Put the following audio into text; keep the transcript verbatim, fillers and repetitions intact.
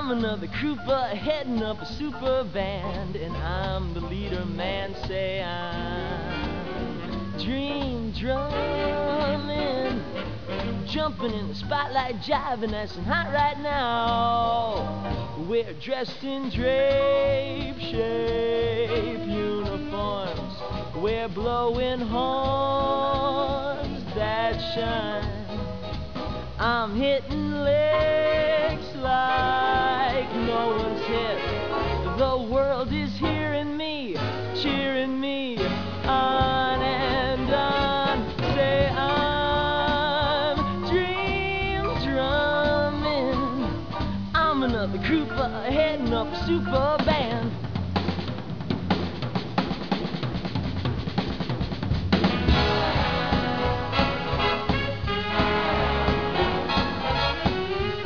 I'm another Krupa heading up a super band, and I'm the leader man. Say I'm dream drumming, jumping in the spotlight, jiving, that's hot right now. We're dressed in drape shape uniforms, we're blowing horns that shine. I'm hitting licks like no one's hit. The world is hearing me, cheering me on and on. Say I'm dream drumming, I'm another Krupa heading up a super band.